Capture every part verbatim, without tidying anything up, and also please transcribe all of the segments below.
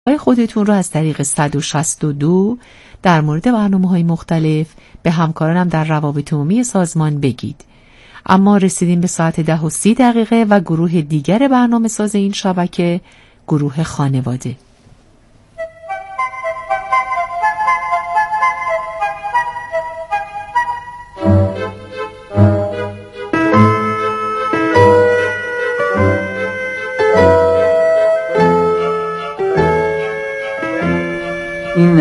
خودتون رو از طریق صد و شصت و دو در مورد برنامه‌های مختلف به همکارانم در روابط عمومی سازمان بگید. اما رسیدیم به ساعت ده و سی دقیقه و گروه دیگر برنامه ساز این شبکه، گروه خانواده. این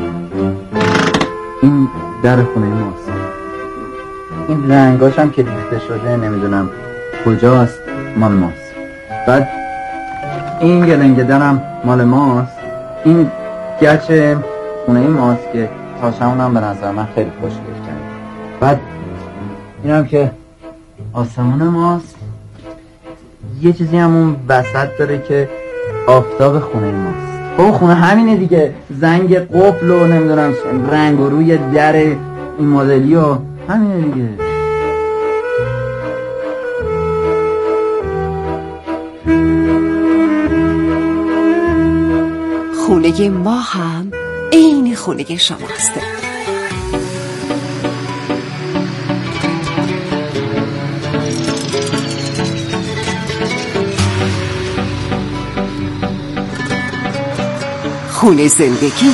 این در خونه ماست. این رنگاش هم که ریخته شده نمیدونم کجاست، مال ماست. بعد این گلنگه درم مال ماست. این گچ خونه ماست که تاشمون هم به نظر من خیلی خوشگل کرد. بعد این هم که آسمان ماست. یه چیزی هم اون وسط داره که آفتاب خونه ماست. او خونه همینه دیگه، زنگ قفل و نمیدونم رنگ و روی در این مدلی و همینه دیگه. خونه ما هم عین خونه شماست. خونه زندگی.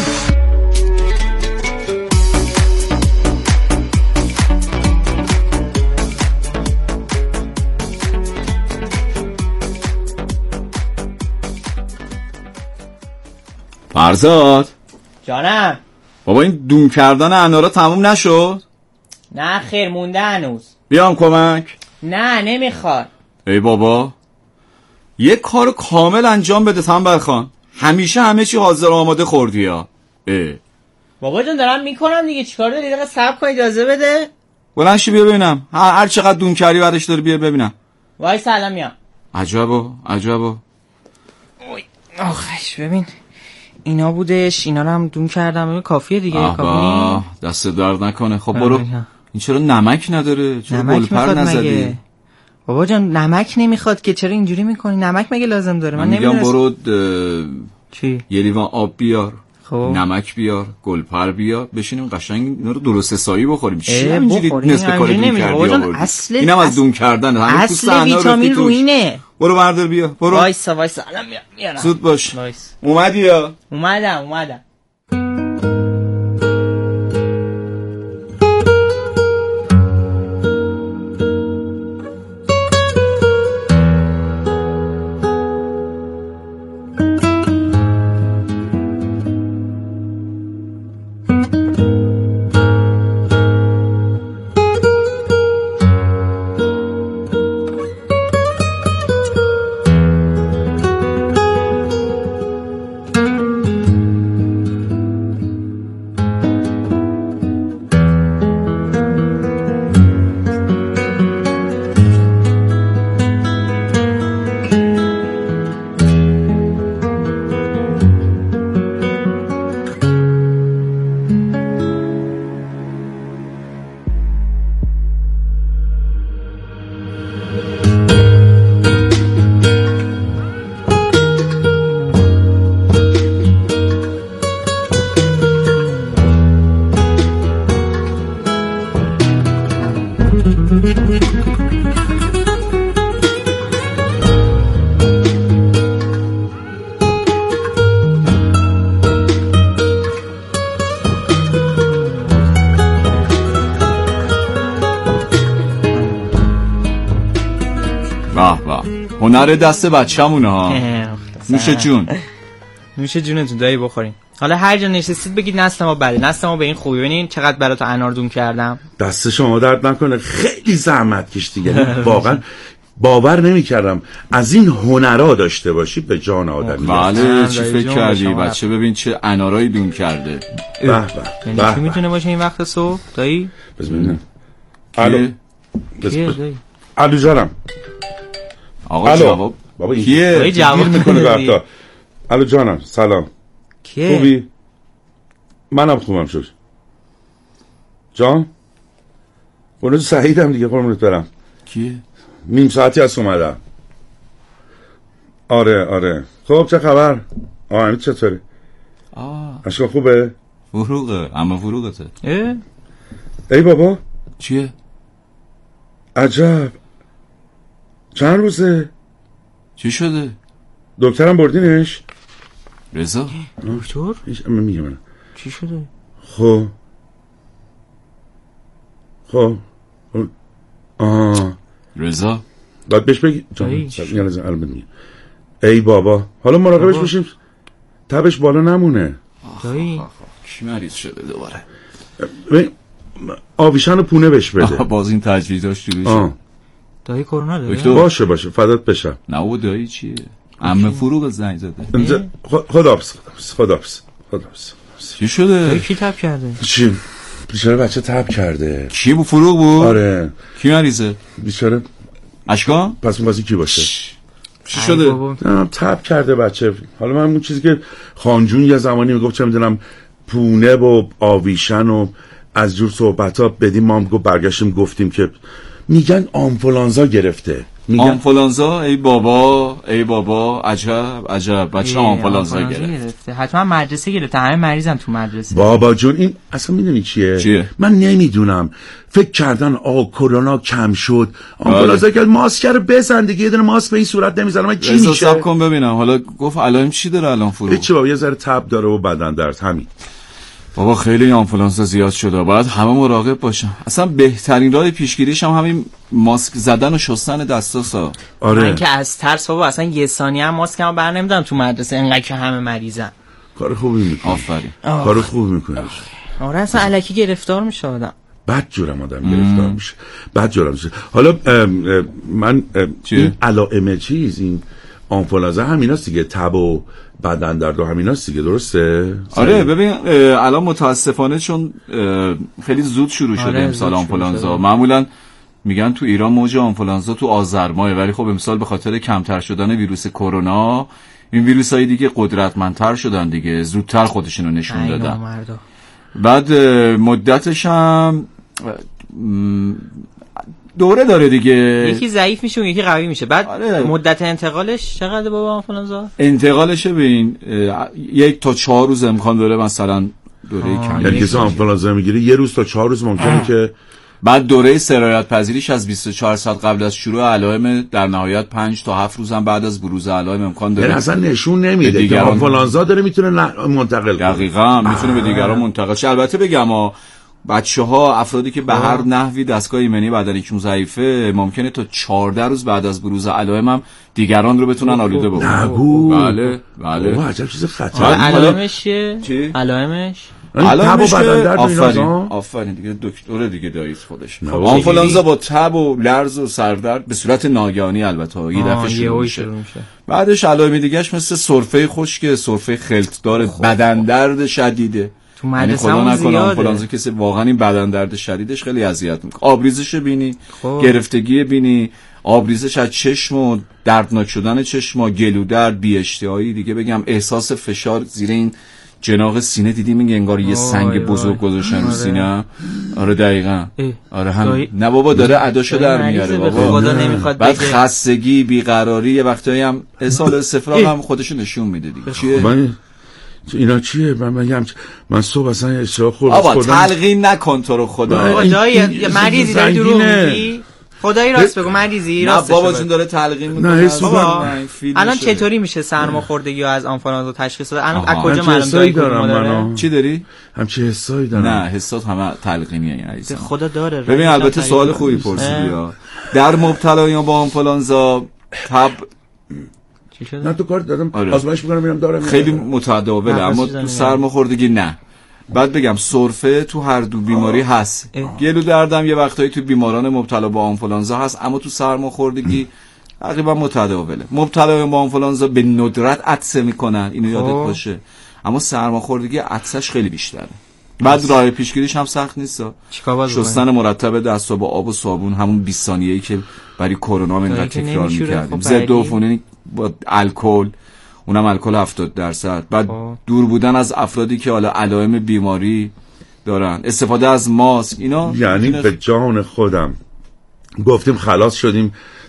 فرزاد جانم بابا، این دون کردن انارا تموم نشد؟ نه خیر، مونده هنوز. بیام کمک؟ نه نمیخواد. ای بابا، یه کار کامل انجام بده تنبل خان. همیشه همه چی حاضر و آماده خوردی ها. اه. بابا جان دارم میکنم دیگه، چیکار داری؟ دقیقه صبر کن، اجازه بده. بلند شی بیا ببینم. هر, هر چقدر دون کردی برش داری بیا ببینم. وای سلام میام. عجبا عجبا. اوی آخش ببین اینا بودش، اینا رو هم دون کردم. کافیه دیگه. کافی دست درد نکنه. خب برو. این چرا نمک نداره؟ چرا گلپر نزدی؟ بابا جان نمک نمیخواد که، چرا اینجوری میکنی؟ نمک مگه لازم داره؟ من, من میگم برو د... چی؟ یه لیوان آب بیار. خب نمک بیار، گلپر بیار، بشینیم قشنگ اینا رو درست حسابی بخوریم. چی همینجوری نصف کار دون کردی آوردی؟ اینم از دون کردن. همین پوست انا رو ویتامین رو اینه. برو بردار بیا. برو. وایسا وایسا الان میام. زود باش. وایس. اومدی یا؟ اومدم اومدم. هنر دست بچه‌مونه ها. نوش جون. نوش جونتون دایی بخورین. حالا هر جا نشستید بگید نسل ما بده، نسل ما به این خوبی. ببینین چقدر براتون انار دون کردم. دست شما درد نکنه، خیلی زحمت کشیدین. واقعا باور نمی‌کردم از این هنرا داشته باشی به جان آدمی. بله چی فکر کردی بچه؟ ببین چه انارایی دون کرده. به به. یعنی چی میتونه باشه این وقت صبح دایی؟ ببینم. الو. دایی؟ الو جانم. آقا جواب بابا کیه؟ جواب میکنه برتا. الو جانم سلام. کیه؟ خوبی؟ منم خوبم شد. جان؟ اونو سعیدم دیگه قربونت برم. کیه؟ نیم ساعتی از اومدم. آره آره. خب چه خبر؟ آه حمید چطوری؟ آه اشکا خوبه؟ فروغه اما فروغته. اه؟ ای بابا چیه؟ عجب چند روزه؟ چی شده؟ دکترم بردینش؟ رضا دکتر؟ هیچ اما میگه من چی شده؟ خب خب آه رضا باید بهش بگی دایی. یه لحظه الان میگم ای بابا حالا مراقبش باشیم تبش بالا نمونه. دایی کی مریض شده دوباره؟ ببین، آویشن و پونه بهش بده. باز این تجویزاش شروع شد. آه. دایی کرونا داره؟ دکتر. باشه باشه فدات بشم. نه او دایی چیه؟ عمه فروغ زنگ زده. خداحافظ خداحافظ خداحافظ خداحافظ. چی شده؟ دایی کی تب کرده؟ چی؟ بیچاره بچه تب کرده. کی بود؟ فروغ بود؟ آره. کی مریضه؟ بیچاره اشکان؟ پس اون بازی کی باشه؟ چی شده؟ نه تب کرده بچه. حالا من اون چیزی که خانجون یه زمانی میگفت چه میدونم پونه و آویشن و از جور صحبت ها بدیم، ما هم گفت برگشتیم گفتیم که میگن آنفولانزا گرفته. میگن آنفولانزا؟ ای بابا ای بابا عجب عجب بچه آنفولانزا گرفته. حتما مدرسه گرفته، همه مریضن تو مدرسه. بابا جون این اصلا میدونی چیه؟ چیه؟ من نمیدونم. فکر کردن آ کرونا کم شد آنفولانزا که ماسک رو بزن دیگه، یه دونه ماسک به این صورت نمیزنم من چی میشه؟ حساب کن ببینم. حالا گفت علائم چی داره الان فروغ؟ هیچی بابا، یه ذره تب داره و بدن درد همین. بابا خیلی آنفولانزا زیاد شده، باید همه مراقب باشن. اصلا بهترین راه پیشگیریش هم همین ماسک زدن و شستن دستاسا. آره من که از ترس بابا اصلا یه ثانیه هم ماسکمو بر نمیدارم تو مدرسه انقدر که همه مریضن. کار خوبی میکنی. آفرین. کار خوبی میکنی. آره اصلا الکی گرفتار میشه آدم. بد جورم آدم گرفتار میشه. بد جورم میشه. حالا ام ام من ام این علائم چیز این آنفولانزا همیناست دیگه، تب و بدن درد و همیناست دیگه، درسته؟ آره ببین الان متاسفانه چون خیلی زود شروع شده آره امسال آنفولانزا. معمولا میگن تو ایران موج آنفولانزا تو آذر ماه، ولی خب امسال به خاطر کمتر شدن ویروس کرونا این ویروسای دیگه قدرتمندتر شدن دیگه، زودتر خودشونو نشون دادن. بعد مدتش هم دوره داره دیگه، یکی ضعیف میشه و یکی قوی میشه. بعد آره. مدت انتقالش چقدر بابا آنفولانزا؟ انتقالش ببین یک تا چهار روز امکان داره، مثلا دوره کمی. یعنی کسی آنفولانزا میگیره یه روز تا چهار روز ممکنه آه. که بعد دوره سرایت پذیریش از بیست و چهار ساعت قبل از شروع علائم، در نهایت پنج تا هفت روز هم بعد از بروز علائم امکان داره. یعنی اصلا نشون نمیده که آنفولانزا داره میتونه منتقل کنه. دقیقاً میتونه به دیگران منتقل شه. البته بگم ها بچه‌ها افرادی که به هر نحوی دستگاه ایمنی بدنشون ضعیفه ممکنه تا چهارده روز بعد از بروز علائم هم دیگران رو بتونن آلوده بکنن. نگو. بله بله. اوه عجب چیز خطر. علائمش چیه؟ چی؟ علائمش علائمش تب و بدن درد و آفرین اینا. آفرین دیگه دکتر دیگه داییست خودش. آنفولانزا با تب و لرز و سردرد به صورت ناگهانی البته یه دفعه شروع میشه. بعدش علائم دیگه‌اش مثل سرفه خشک، سرفه خلطدار، بدن درد شدیده. تو مدرسه هم نکنه آنفولانزا کسی واقعا این بدن درد شدیدش خیلی اذیت میکنه. آبریزش بینی، خوب. گرفتگی بینی، آبریزش از چشم و دردناک شدن چشم و گلو درد، بی اشتهایی دیگه، بگم احساس فشار زیر این جناق سینه دیدی میگه انگار یه سنگ بزرگ گذاشتن رو سینه. آره دقیقاً. آره هم نه بابا داره اداشو در میاره بابا. بعد خستگی، بیقراری، یه وقتایی هم احساس استفراغ هم خودشو نشون میده دیگه. چیه؟ اینا چیه؟ من میگم من صبح اصلا اشتراک خوردم. آبا تلقین نکن تو رو خدا. خدای مریضی داری دروغ میگی؟ خدایی راست بگو مریضی راست. نه بابا جون داره تلقین میکنه. بابا الان چطوری میشه سرماخوردگی از آنفولانزا تشخیص داد؟ الان از کجا معلوم داری دارم؟ چی داری؟ همچی حسایی دارم. نه حسات همه تلقینیه این عزیزم. خدا داره. ببین البته سوال خوبی پرسیدی. در مبتلایان با آنفولانزا تب نه تو کار دادم آزمایش میکنم میرم دارم خیلی متداوله، اما تو سرماخوردگی نه. بعد بگم سرفه تو هر دو بیماری هست. گلو دردم یه وقتایی تو بیماران مبتلا با آنفولانزا هست، اما تو سرماخوردگی تقریبا متداوله. مبتلا با آنفولانزا به ندرت عطسه میکنن، اینو یادت باشه، اما سرماخوردگی عطسش خیلی بیشتره. بعد راه پیشگیریش هم سخت نیست. شستن مرتب دستا با آب و صابون، همون بیست ثانیه‌ای که برای کرونا منقدر تکرار می‌کردیم. ضد عفونی با الکل، اونم الکل هفتاد درصد. بعد آه. دور بودن از افرادی که حالا علائم بیماری دارن، استفاده از ماسک، اینا یعنی به جان خودم گفتیم خلاص شدیم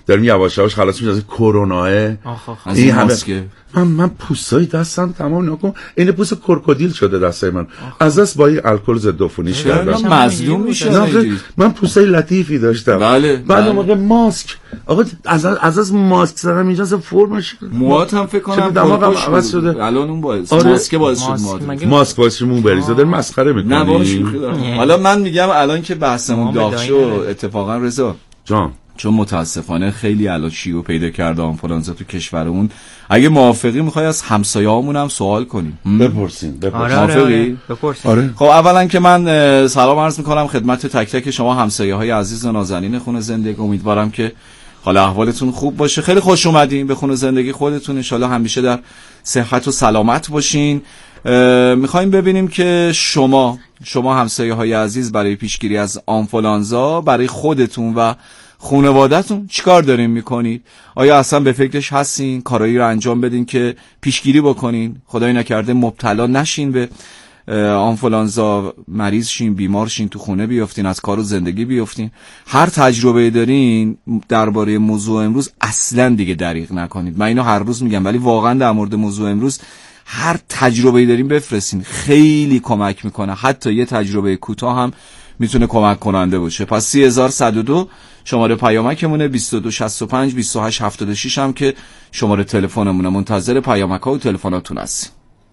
داریم یواش یواش خلاص میشه از کرونا. این همه من من پوستای دستم تمام نکن این پوست کرکودیل شده دستای من از دست با این الکل ضد عفونیش کردم. مظلوم میشه. من پوستای لطیفی داشتم. بله. بعد موقع ماسک آقا از از از ماسک زدم اینجا اصلا فرمش. موهات هم فکر کنم دماغم عوض شده. الان اون باعث آره. ماسک باعث شد موهات. ماسک باعث مو بریزه. داره مسخره میکنی. نه باشه. حالا من میگم الان که بحثمون داغ شد اتفاقا رضا جان چون متاسفانه خیلی الان شیوع پیدا کرده آنفولانزا تو کشورمون، اگه موافقی میخوای از همسایه‌هامون هم سوال کنیم. بپرسین بپرسین. آره موافقی؟ بپرسین. آره. خب اولا که من سلام عرض میکنم خدمت تک تک شما همسایه‌های عزیز و نازنین خونه زندگی. امیدوارم که حالا احوالتون خوب باشه. خیلی خوش اومدین به خونه زندگی خودتون. ان شاءالله همیشه در صحت و سلامت باشین. میخوایم ببینیم که شما شما همسایه‌های عزیز برای پیشگیری از آنفولانزا برای خودتون و خانواده‌تون چیکار دارین میکنید؟ آیا اصلا به فکرش هستین کارایی رو انجام بدین که پیشگیری بکنین خدای نکرده مبتلا نشین به آنفولانزا، مریض شین، بیمار شین، تو خونه بیافتین، از کار و زندگی بیافتین؟ هر تجربه دارین درباره موضوع امروز اصلا دیگه دریغ نکنید. من اینو هر روز میگم ولی واقعا در مورد موضوع امروز هر تجربه دارین بفرستین، خیلی کمک میکنه. حتی یه تجربه کوتاه هم میتونه کمک کننده باشه. پس سی هزار و صد و دو شماره پیامکمونه، بیست و دو شصت و پنج بیست و هشت هفتاد و شش هم که شماره تلفنمونه. منتظر پیامک ها و تلفناتون هستیم.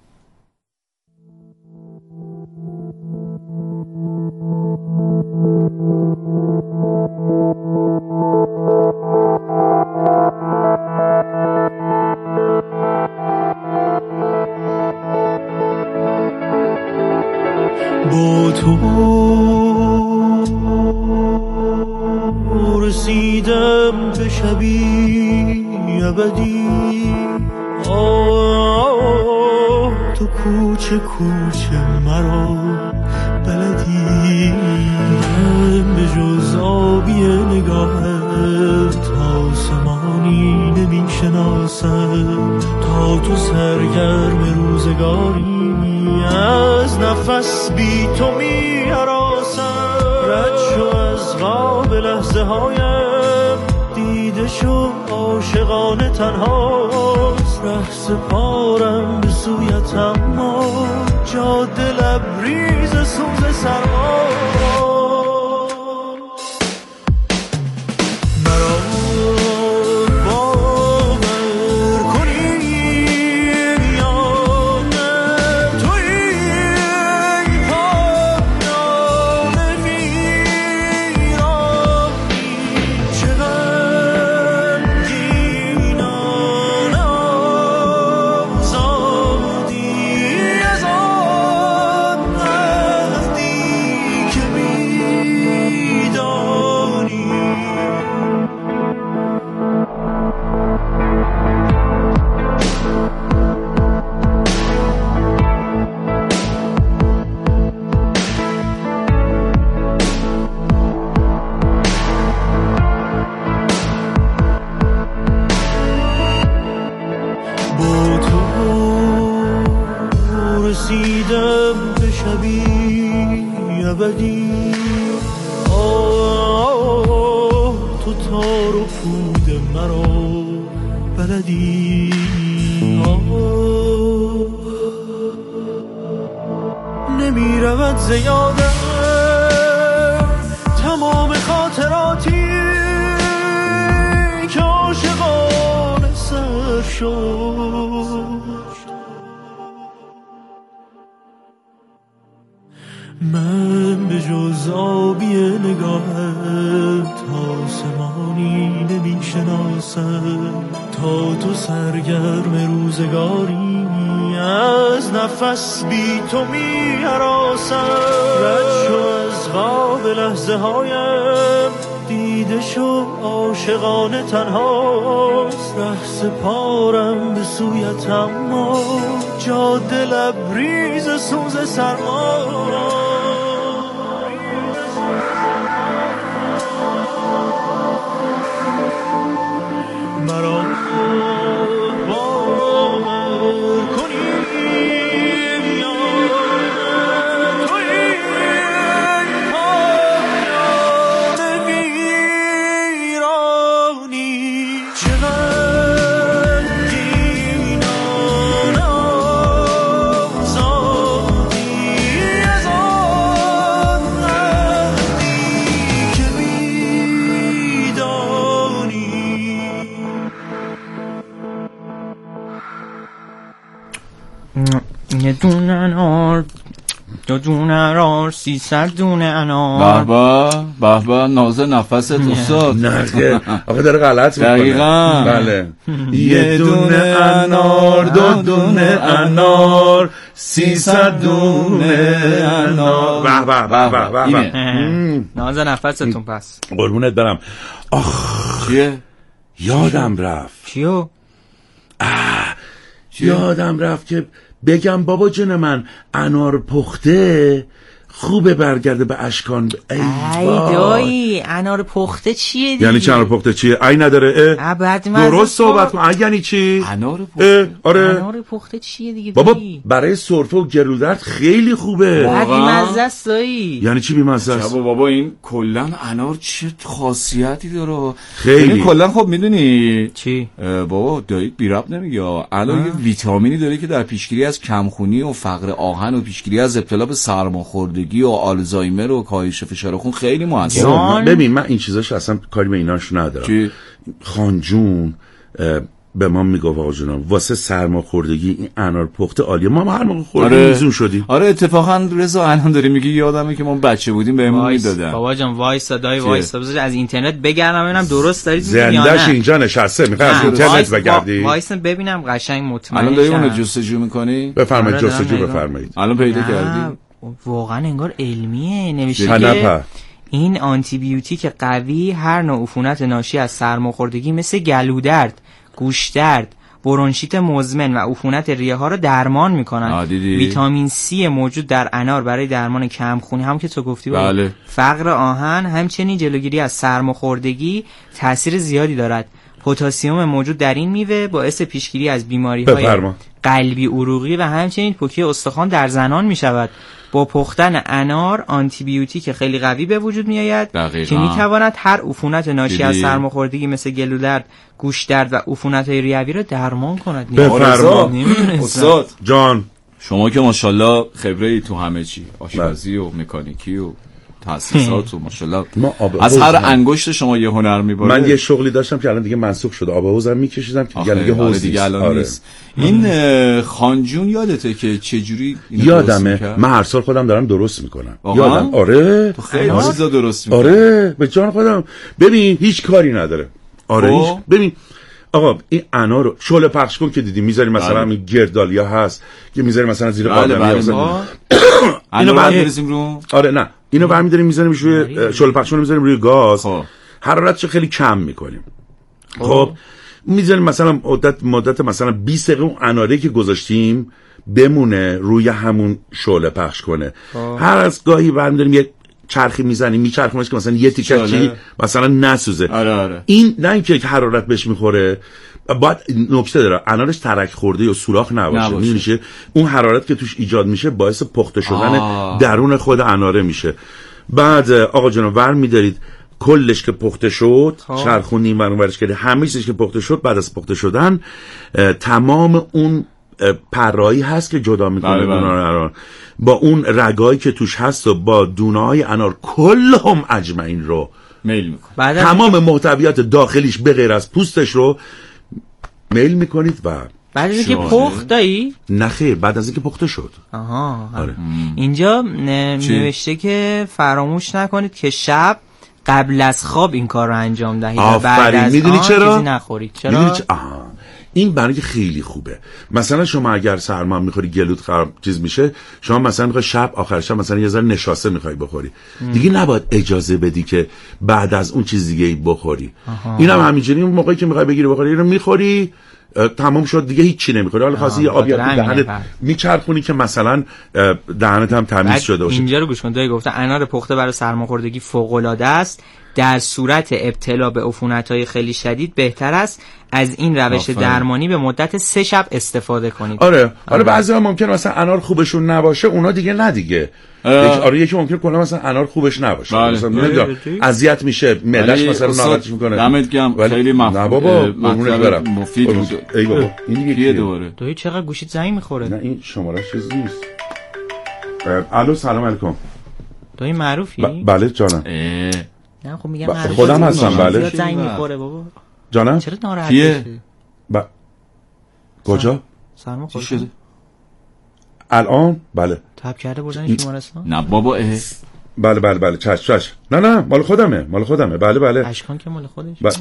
با تو رسیدم به شبی ابدی، آه تو کوچه کوچه مرا بلدی، به جز آبی نگاهت آسمانی نمی شناسم، تا تو سرگرم روزگاری از نفس بی تو می هراسم. رد شو از خواب لحظه هایم، دیده شو عاشقانه تنهاست، ره سپارم به سویت اما جاده لبریز سوز سرماست. من به جز آبی نگاهت آسمانی نمی شناسم، تا تو سرگرم روزگاری از نفس بی تو می هراسم. رد شو از خواب لحظه هایم، دیده شو عاشقانه تنهاست، ره سپارم به سویت اما جاده لبریز سوز سرما. مرا باور کنی یا توی پایان ویرانی، یه دونه انار، دو دونه انار، سیصد دونه انار. بابا بابا نازه نفست استاد. نه آخه داره غلط میکنه. دقیقاً. بله. یه دونه انار، دو دونه انار، سیصد دونه انار. به به به به به. نازه نفستون پس. قربونت برم. آخ چیه؟ یادم رفت. چیو؟ یادم رفت که بگم بابا جون من انار پخته خوبه برگرده به اشکان. ای, ای دایی انار پخته چیه دیگه؟ یعنی چی انار پخته چیه؟ ای نداره. اه بعد درست صحبت کن. یعنی چی؟ انار پخته. آره انار پخته چیه دیگه؟ بابا برای سرفه و گلودرد خیلی خوبه. بعد بی‌مزه است دایی. یعنی چی بی‌مزه است؟ بابا این کلا انار چه خاصیتی داره خیلی. این کلا خب میدونی چی؟ بابا دایی بی ربط نمیگه. انار یه ویتامینی داره که در پیشگیری از کمخونی و فقر آهن و پیشگیری از ابتلا به سرماخوردگی و آلزایمر و کاهش فشار خون خیلی موثره. ببین من این چیزاش اصلا کاری به ایناش ندارم. چی؟ خانجون به ما میگفت آقا جونم واسه سرماخوردگی این انار پخته عالیه. ما, ما هر موقع خوردیم آره. میزون شدیم. آره اتفاقا رضا الان داری میگی یادمه که ما بچه بودیم بهمون میدادن. بابا جان وایس دای وایس بذار از اینترنت بگردم ببینم درست دارید میگی یا نه. زنده‌اش اینجا نشسته میخوای از اینترنت بگردی. وایس ببینم قشنگ مطمئن. الان داری اونو جستجو میکنی؟ بفرمایید جستجو بفرمایید. الان پیدا کردی؟ واقعا انگار علمیه. نوشته که این آنتی بیوتیک قوی هر نوع عفونت ناشی از سرماخوردگی مثل گلودرد، گوشدرد، برونشیت مزمن و عفونت ریه ها رو درمان میکنن. ویتامین سی موجود در انار برای درمان کمخونی هم که تو گفتی بله. فقر آهن همچنین جلوگیری از سرماخوردگی تاثیر زیادی دارد. پتاسیم موجود در این میوه باعث پیشگیری از بیماری‌های قلبی عروقی و همچنین پوکی استخوان در زنان میشود. با پختن انار آنتی بیوتیک خیلی قوی به وجود می آید که می تواند هر عفونت ناشی از سرماخوردگی مثل گلودرد، گوشدرد و عفونت‌های ریوی را درمان کند. بفرما استاد جان. شما که ماشاءالله خبره ای تو همه چی، آشپزی و مکانیکی و تاسیسات و ماشاءالله از هر انگشت شما یه هنر میباره. من یه شغلی داشتم که الان دیگه منسوخ شده، آب حوزم میکشیدم که دیگه دیگه حوض دیگه الان نیست. این خانجون یادته که چه جوری یادمه؟ من هر سال خودم دارم درست میکنم. یادم. آره تو خیلی چیزا درست میکنی. آره به جان خودم. ببین هیچ کاری نداره. آره هیچ. ببین آقا این انار رو شعله پخش کن که دیدی میذاری مثلا این گردالیا هست که میذاری مثلا زیر قابلمه. اینو برمی‌داریم رو. آره نه اینو برمی‌داریم میذاریم روی شعله پخش کنیم میذاریم روی گاز. حرارتش خیلی کم میکنیم. خب میذاریم مثلا مدت مدت مثلا بیست دقیقه اون اناره که گذاشتیم بمونه روی همون شعله پخش کنه. هر از گاهی برمی‌داریم یه چرخی میزنیم میچرخونش که مثلا یه تیکه چی مثلا نسوزه. آره آره. این نه اینکه حرارت بهش میخوره، باید نکته داره انارش ترک خورده یا سوراخ نباشه. میشه اون حرارت که توش ایجاد میشه باعث پخته شدن آه. درون خود اناره میشه. بعد آقا جناب ور میدارید کلش که پخته شد چرخونیم و اونورش کردی همه چیزش که پخته شد بعد از پخته شدن تمام اون پرایی هست که جدا میکنه بله بله. انار با اون رگایی که توش هست و با دونه‌های انار کلهم اجمعین رو میل میکنه. تمام محتویات داخلیش به غیر از پوستش رو میل میکنید و بعد از اینکه پخت دایی؟ نه خیر بعد از اینکه پخته شد. آها آره. اینجا نوشته که فراموش نکنید که شب قبل از خواب این کار رو انجام دهید و بعد از میدونی آن چرا؟ چیزی نخورید. چرا؟ چ... این برای خیلی خوبه. مثلا شما اگر سرما میخوری گلوت خراب چیز میشه، شما مثلا میخوای شب آخر شب مثلا یه ذره نشاسته میخوای بخوری ام. دیگه نباید اجازه بدی که بعد از اون چیز دیگه ای بخوری. اینم هم همینجوری اون موقعی که میخوای بگیری بخوری اینو میخوری تمام شد دیگه هیچی نمیخوری. حالا خاصی یه آبی دهنت میچرخونی که مثلا دهنت هم تمیز شده باشه. اینجا رو گوش کن. دایی گفته انار پخته برای سرماخوردگی فوق العاده است. در صورت ابتلا به عفونت‌های خیلی شدید بهتر است از این روش آفره. درمانی به مدت سه شب استفاده کنید. آره حالا بعضیا ممکن مثلا انار خوبشون نباشه اونا دیگه نه دیگه. آره یکی ممکن کلا مثلا انار خوبش نباشه مثلا نمیدونم اذیت میشه ملش مثلا ناراحت میکنه. دمت گرم خیلی مفید. نه بابا مطلب مفید بود. ای بابا این دیگه دوره دوی چقدر گوشیت زنگ میخوره. نه این شمارهش چیز نیست. الو سلام علیکم. دوی معروفی؟ ب- بله جانم. نه خب میگم ب- خودم هستم بله. زنگ میخوره بابا. جانم؟ چرا ناراحت میشی؟ ب... کجا؟ سرما چی شده؟ الان بله تپ کرده بردن بیمارستان؟ نه بابا اه. بله بله بله چش چش نه نه مال خودمه مال خودمه بله بله اشکان که مال خودش ب...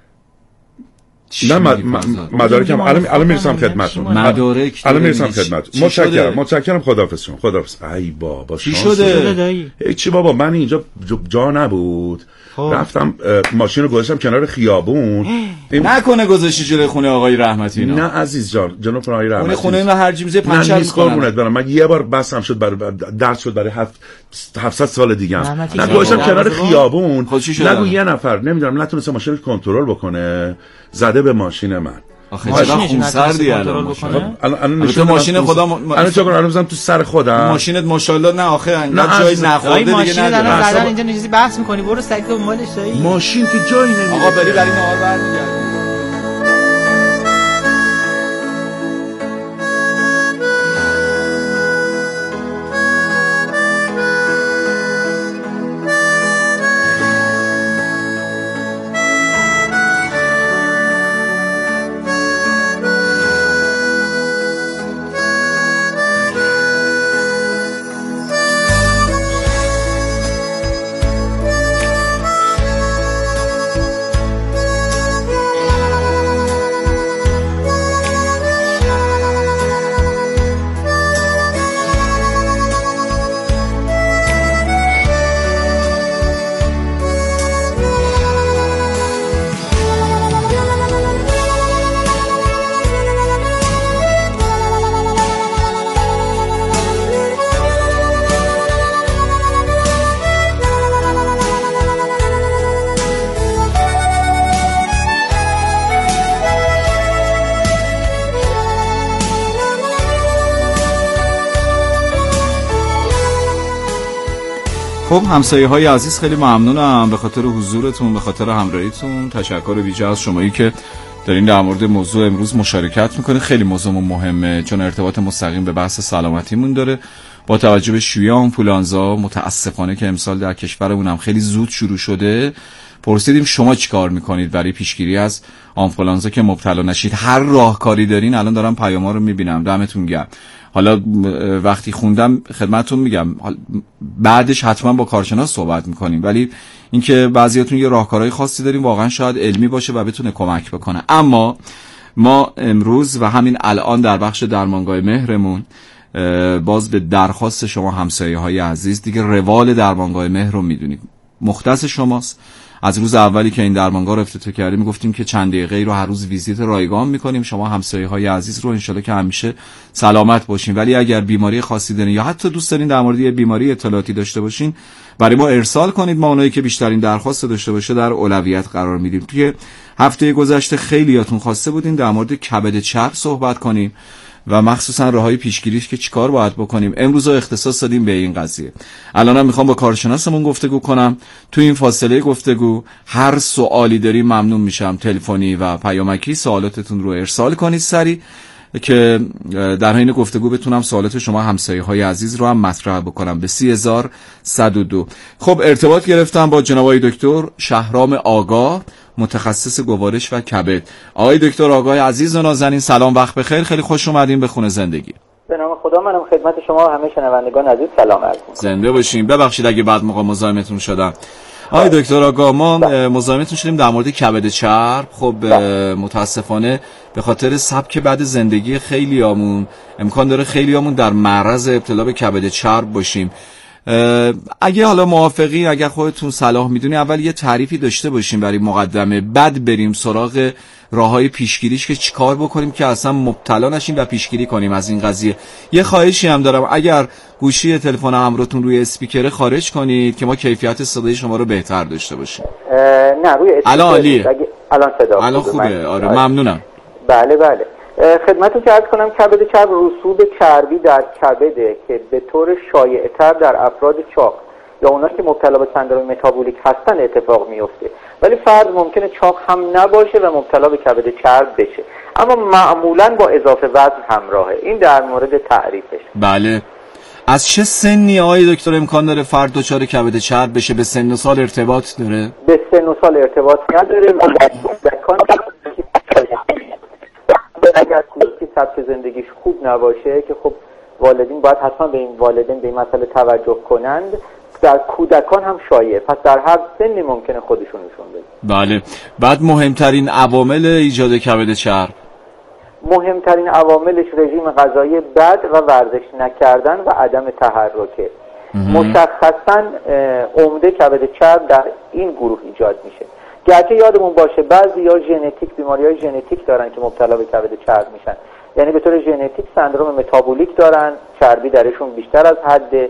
نه مدارکم الان الان میرسم خدمتتون مدارک الان میرسم خدمتتون متشکرم متشکرم خداحافظ شما خداحافظ ای بابا چی شده هیچی بابا من اینجا جا نبود رفتم ماشین رو گذاشتم کنار خیابون نکنه گذاشتی جلوی خونه آقای رحمتی اینا نه عزیز جان جناب آقای رحمتی خونه خونه هر چیزی پنچر میکنن من یه بار بسم شد برای درس شد برای هفتصد سال دیگه هم نه گذاشتم کنار خیابون نگو یه نفر نمیدونم نتونسته ماشین رو کنترل بکنه زده به ماشین من آخه چقدر خونسردی الان الان ماشین خدا الان چه کنم الان بزنم تو سر خودم ماشینت ماشاءالله نه آخه انقدر جای نخورده دیگه نداره بعدن اینجا نشستی بحث می‌کنی برو سگ دنبالش دایی ماشین که جایی نمیره آقا بری برای نهار برمیگردی خب همسایه های عزیز خیلی ممنونم به خاطر حضورتون، به خاطر همراهیتون. تشکر ویژه از شمایی که دارین در مورد موضوع امروز مشارکت میکنین. خیلی موضوعمون مهمه چون ارتباط مستقیم به بحث سلامتیمون داره. با توجه به شیوع آنفولانزا متاسفانه که امسال در کشورمون هم خیلی زود شروع شده، پرسیدیم شما چی کار میکنید برای پیشگیری از آنفولانزا که مبتلا نشید. هر راهکاری دارین. الان دارم پیاما رو میبینم، دمتون گرم. حالا وقتی خوندم خدمتتون میگم بعدش حتما با کارشناس صحبت میکنیم، ولی اینکه بعضیاتون یه راهکارهای خاصی داریم واقعا شاید علمی باشه و بتونه کمک بکنه. اما ما امروز و همین الان در بخش درمانگاه مهرمون باز به درخواست شما همسایه های عزیز دیگه روال درمانگاه مهر رو میدونید، مختص شماست. از روز اولی که این درمانگاه رو افتتاح کردیم میگفتیم که چند دقیقه‌ای رو هر روز ویزیت رایگان میکنیم. شما همسایه های عزیز رو انشالله که همیشه سلامت باشین، ولی اگر بیماری خاصی دارین یا حتی دوست دارین در مورد یه بیماری اطلاعاتی داشته باشین برای ما ارسال کنید. ما اونایی که بیشترین درخواست داشته باشه در اولویت قرار میدیم. توی هفته گذشته خیلیاتون خواسته بودین در مورد کبد چرب صحبت کنیم و مخصوصا راههای پیشگیریش که چیکار باید بکنیم. امروز اختصاص دادیم به این قضیه. الانم میخوام با کارشناسمون گفتگو کنم. تو این فاصله گفتگو هر سوالی داری ممنون میشم تلفنی و پیامکی سوالاتتون رو ارسال کنید سریع که در حین گفتگو بتونم سوالات شما همسایه های عزیز رو هم مطرح بکنم به سی هزار و صد و دو. خب ارتباط گرفتم با جناب آقای دکتر شهرام آگاه، متخصص گوارش و کبد. آقای دکتر آگاه عزیز و نازنین سلام، وقت بخیر، خیلی خوش اومدین به خونه زندگی. به نام خدا منم خدمت شما و همه شنوندگان عزیز سلام عرض می‌کنم. زنده باشین. ببخشید اگه بعد موقع مزاحمتون شدم. آقای دکتر آگاه ما مزاحمتون شدیم در مورد کبد چرب. خب متاسفانه به خاطر سبک بعد زندگی خیلیامون امکان داره خیلیامون در معرض ابتلا به کبد چرب باشیم. اگه حالا موافقی، اگر خودتون صلاح میدونی اول یه تعریفی داشته باشیم برای مقدمه، بعد بریم سراغ راههای پیشگیریش که چیکار بکنیم که اصلا مبتلا نشیم و پیشگیری کنیم از این قضیه. یه خواهشی هم دارم، اگر گوشی تلفن همراهتون روی اسپیکر خارج کنید که ما کیفیت صدای شما رو بهتر داشته باشیم. نه روی اسپیکر الان عالیه. الان صدا الان خوبه. آره ممنونم. بله بله. خدمتتون که عرض کنم کبد چرب رسوب چربی در کبده که به طور شایع‌تر در افراد چاق یا اونایی که مبتلا به سندرم متابولیک هستن اتفاق میفته، ولی فرد ممکنه چاق هم نباشه و مبتلا به کبد چرب بشه، اما معمولا با اضافه وزن همراهه. این در مورد تعریفش. بله. از چه سنی آقای دکتر امکان داره فرد دچار کبد چرب بشه؟ به سن و سال ارتباط داره؟ به سن و سال ارتباط نداره و اگر کودکی سبک زندگیش خوب نباشه که خب والدین باید حتما به این والدین به این مسئله توجه کنند. در کودکان هم شایع، پس در هر سنی ممکنه خودشون نشون بدن. بله. بعد مهمترین عوامل ایجاد کبد چرب، مهمترین عواملش رژیم غذایی بد و ورزش نکردن و عدم تحرکه. مشخصاً عمده کبد چرب در این گروه ایجاد میشه. گرچه یادمون باشه بعضی یا ژنتیک، بیماری‌های ژنتیک دارن که مبتلا به کبد چرب میشن، یعنی به طور ژنتیک سندرم متابولیک دارن، چربی درشون بیشتر از حده،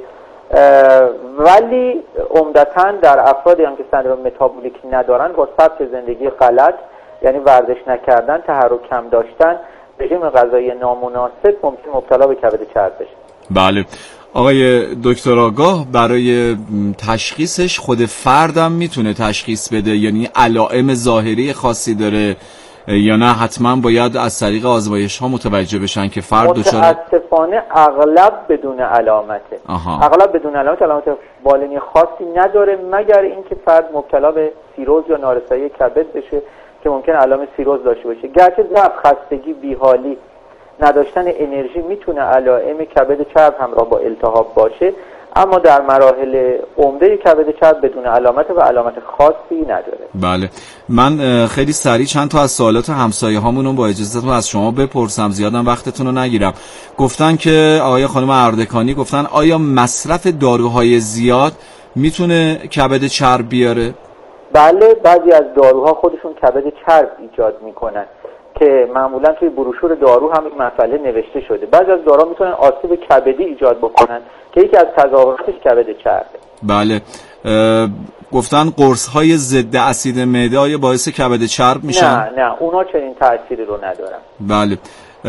ولی عمدتاً در افرادی هم که سندرم متابولیک ندارن با سبک زندگی غلط، یعنی ورزش نکردن، تحرک کم داشتن، رژیم غذایی نامناسب ممکن مبتلا به کبد چرب بشه. بله. آقای دکتر آگاه، برای تشخیصش خود فردم میتونه تشخیص بده؟ یعنی علائم ظاهری خاصی داره یا نه حتما باید از طریق آزمایش ها متوجه بشن که فرد دچار؟ متاسفانه اغلب بدون علامته. آها. اغلب بدون علامت، علامت بالینی خاصی نداره مگر اینکه فرد مبتلا به سیروز یا نارسایی کبد بشه که ممکن علائم سیروز داشته باشه. گرچه ضعف، خستگی، بیحالی، نداشتن انرژی میتونه علائم کبد چرب همراه با التهاب باشه، اما در مراحل عمده کبد چرب بدون علامت و علامت خاصی نداره. بله. من خیلی سریع چند تا از سوالات همسایه هامون رو با اجازهتون از شما بپرسم، زیادم وقتتون رو نگیرم. گفتن که آقای خانم اردکانی گفتن آیا مصرف داروهای زیاد میتونه کبد چرب بیاره؟ بله، بعضی از داروها خودشون کبد چرب ایجاد میکنن که معمولا توی بروشور دارو هم این مسئله نوشته شده. بعضی از داروها میتونن آسیب کبدی ایجاد بکنن که یکی از تظاهراتش کبد چربه. بله. گفتن قرص های ضد اسید معده آیا باعث کبد چرب میشن؟ نه نه، اونا چنین تأثیری رو ندارن. بله.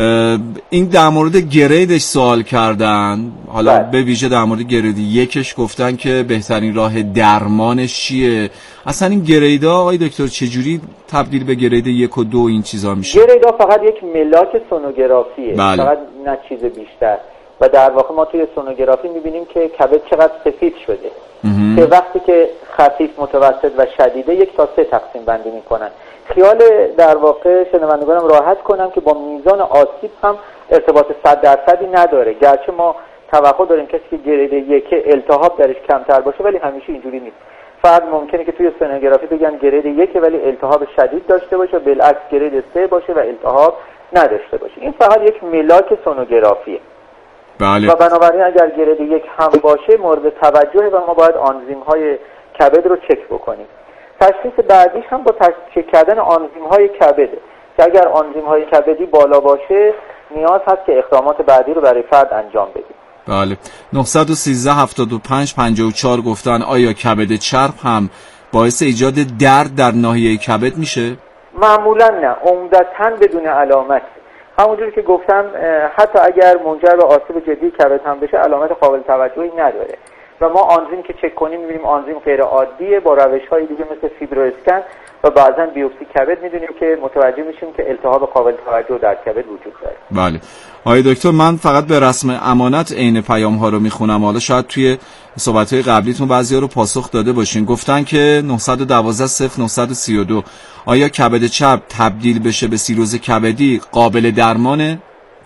این در مورد گریدش سوال کردن، حالا بله. به ویژه در مورد گرید یکش گفتن که بهترین راه درمانش چیه؟ اصلا این گریدا آقای دکتر چجوری تبدیل به گرید یک و دو این چیزا میشه؟ گریدا فقط یک ملاک سونوگرافیه. بله. فقط نه چیز بیشتر، و در واقع ما توی سونوگرافی میبینیم که کبد چقدر سفید شده که وقتی که خفیف، متوسط و شدیده یک تا سه تقسیم بندی میکنن. خیال در واقع شنوندگانم راحت کنم که با میزان آسیب هم ارتباط صد درصدی نداره. گرچه ما توقع داریم کسی که گرید یک التهاب درش کمتر باشه، ولی همیشه اینجوری نیست. فرد ممکنه که توی سونوگرافی بگن گرید یک ولی التهاب شدید داشته باشه، بالعکس گرید سه باشه و التهاب نداشته باشه. این فقط یک ملاک سونوگرافیه. بله. و بنابراین اگر گرید یک هم باشه مورد توجهه و ما باید آنزیم های کبد رو چک بکنیم. تشخیص بعدیش هم با چک کردن آنزیم های کبده که اگر آنزیم های کبدی بالا باشه نیاز هست که اقدامات بعدی رو برای فرد انجام بدیم. بله. نه یک سه هفتاد و پنج پنجاه و چهار گفتن آیا کبد چرب هم باعث ایجاد درد در ناحیه کبد میشه؟ معمولا نه، عمدتاً بدون علامت. همونجوری که گفتم حتی اگر منجر به آسیب جدی کبد هم بشه علامت قابل توجهی نداره و ما آنزیم که چک کنیم می‌بینیم آنزیم غیر عادیه با روش‌های دیگه مثل فیبرو اسکن و بعضاً بیوپسی کبد می‌دونیم که متوجه میشیم که التهاب قابل توجه در کبد وجود داره. بله. آقای دکتر، من فقط به رسم امانت عین پیام‌ها رو می‌خونم، حالا شاید توی صحبت‌های قبلیتون بعضی‌ها رو پاسخ داده باشین. گفتن که نه یک دو صفر نه سه دو آیا کبد چرب تبدیل بشه به سیروز کبدی قابل درمانه؟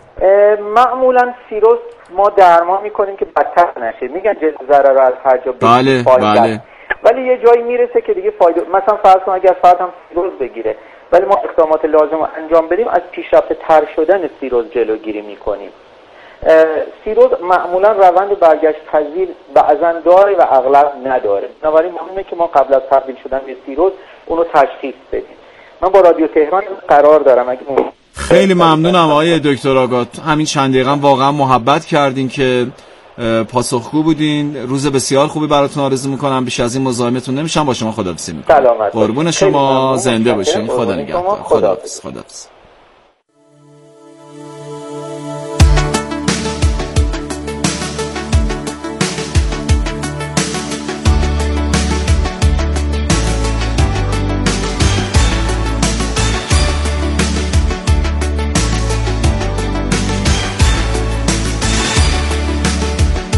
معمولاً سیروز ما درمان میکنیم که بدتر نشه، میگن جلب ضرر از هر جا بله بله، ولی یه جایی میرسه که دیگه فایده، مثلا فرض کن اگر فرد هم سیروز بگیره ولی ما اقدامات لازم رو انجام بدیم از پیشرفته تر شدن سیروز جلوگیری میکنیم. سیروز معمولا روند برگشت پذیر بعضا داره و اغلب نداره، بنابراین مهمه که ما قبل از تبدیل شدن به سیروز اونو تشخیص بدیم. من با رادیو تهران قرار دارم. اگه خیلی ممنونم آقای دکتر آگاه، همین چند دقیقه واقعا محبت کردین که پاسخگو بودین. روز بسیار خوبی براتون آرزو میکنم، بیش از این مزاحمتون نمیشم. با شما خداحافظی میکنم. سلامت. قربون شما، زنده باشین. خدا نگهدار. خداحافظ. خداحافظ.